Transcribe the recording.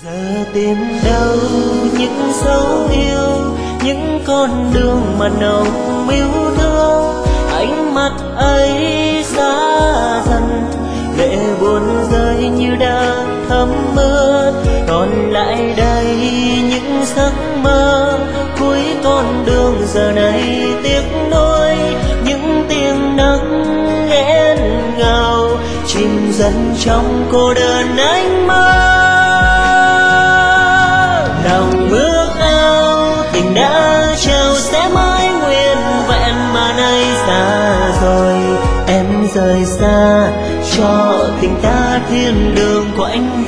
Giờ tìm đâu những dấu yêu, những con đường mà nồng yêu thương. Ánh mắt ấy xa dần, lệ buồn rơi như đã thấm ướt. Còn lại đây những giấc mơ, cuối con đường giờ này tiếc nuối. Những tiếng nấc nghẹn ngào, chìm dần trong cô đơn anh mơ. Lòng ước ao tình đã trao sẽ mãi nguyên vẹn, mà nay xa rồi em rời xa, cho tình ta thiên đường của anh